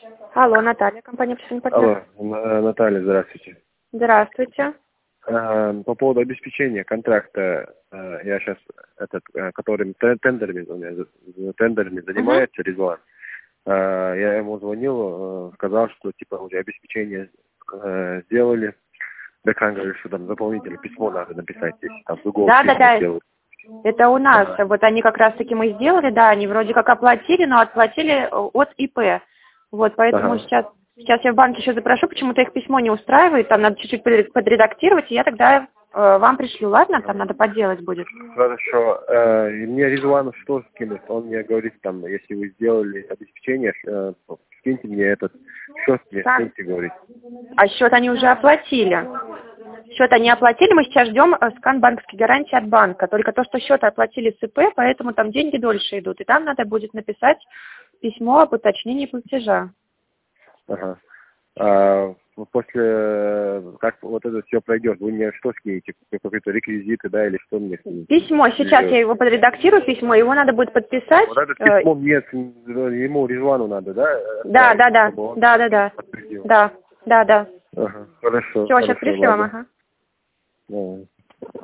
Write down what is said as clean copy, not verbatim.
Алло, Наталья, компания «Общественный партнер». Алло, Наталья, здравствуйте. Здравствуйте. По поводу обеспечения контракта, я сейчас, которым тендерами занимается Резван, я ему звонил, сказал, что типа уже обеспечение сделали. Декан говорит, что там дополнительное письмо надо написать, если там другого Да. сделают. Это у нас. Вот они как раз-таки мы сделали, да, они вроде как оплатили, но отплатили от ИП. Вот, поэтому сейчас я в банке еще запрошу, почему-то их письмо не устраивает, там надо чуть-чуть подредактировать, и я тогда вам пришлю, ладно? Там надо поделать будет. Хорошо. И мне Резван что скинет? Он мне говорит, там, если вы сделали обеспечение, скиньте мне этот счет, мне скиньте, говорит. А счет они уже оплатили. Счет они оплатили, мы сейчас ждем скан банковской гарантии от банка. Только то, что счет оплатили с ИП, поэтому там деньги дольше идут. И там надо будет написать письмо об уточнении платежа. Ага. После, как вот это все пройдет, вы мне что скинете? Какие-то реквизиты, да, или что мне скинете? Письмо, сейчас я его подредактирую, письмо, его надо будет подписать. Вот это письмо мне, ему, Резвану надо, да? Да. Ага, хорошо. Все, сейчас пришлю вам, ага. Ага.